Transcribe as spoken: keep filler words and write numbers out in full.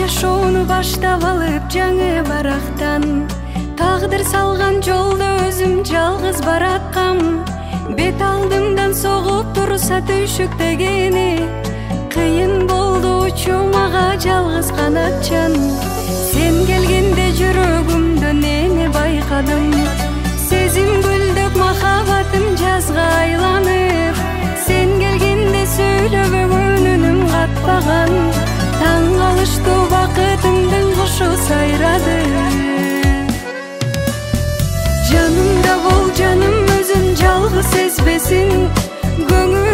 жашоону баштап алып жаңы барактан, тагдыр салган жолдо өзүм жалгыз бараткам. Бет алдымдан согуп турса түйшүктөгени, кыйын болду учуу мага жалгыз канатчан. Сен келгенде жүрөгүмдөн эне байкадым, сезим гүлдөп махабатым жазга айланып. Сен келгенде сүйлөбөгөн үнүм катпаган, таң калыштуу бакытымдын кушу сайрады. Жанымда бол жаным, өзүн жалгыз сезбесин, көңүл